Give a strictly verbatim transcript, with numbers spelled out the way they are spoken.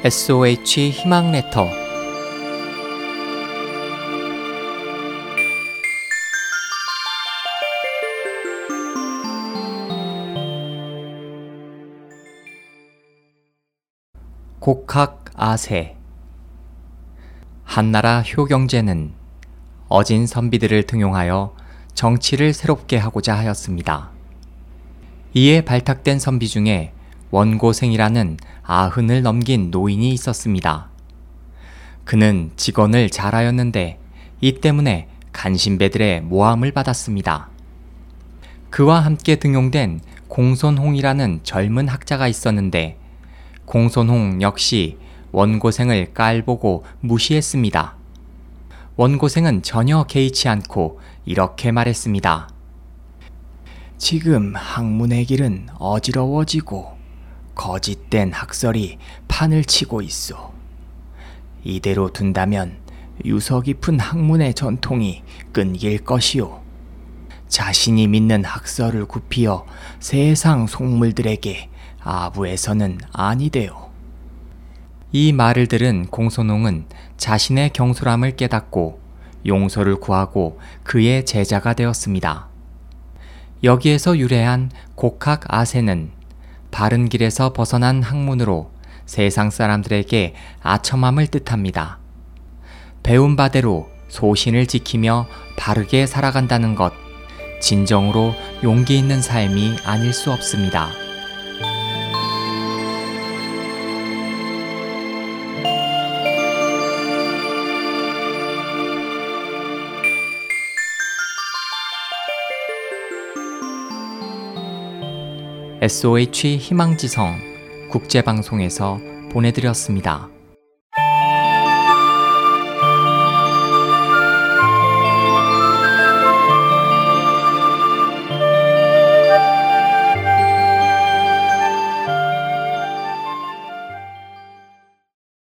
에스오에이치 희망 레터 곡학 아세. 한나라 효경제는 어진 선비들을 등용하여 정치를 새롭게 하고자 하였습니다. 이에 발탁된 선비 중에 원고생이라는 아흔을 넘긴 노인이 있었습니다. 그는 직언을 잘하였는데 이 때문에 간신배들의 모함을 받았습니다. 그와 함께 등용된 공손홍이라는 젊은 학자가 있었는데 공손홍 역시 원고생을 깔보고 무시했습니다. 원고생은 전혀 개의치 않고 이렇게 말했습니다. 지금 학문의 길은 어지러워지고 거짓된 학설이 판을 치고 있어. 이대로 둔다면 유서 깊은 학문의 전통이 끊길 것이오. 자신이 믿는 학설을 굽히어 세상 속물들에게 아부해서는 아니되오. 이 말을 들은 공손홍은 자신의 경솔함을 깨닫고 용서를 구하고 그의 제자가 되었습니다. 여기에서 유래한 곡학 아세는 바른 길에서 벗어난 학문으로 세상 사람들에게 아첨함을 뜻합니다. 배운 바대로 소신을 지키며 바르게 살아간다는 것, 진정으로 용기 있는 삶이 아닐 수 없습니다. 에스오에이치 희망지성 국제방송에서 보내드렸습니다.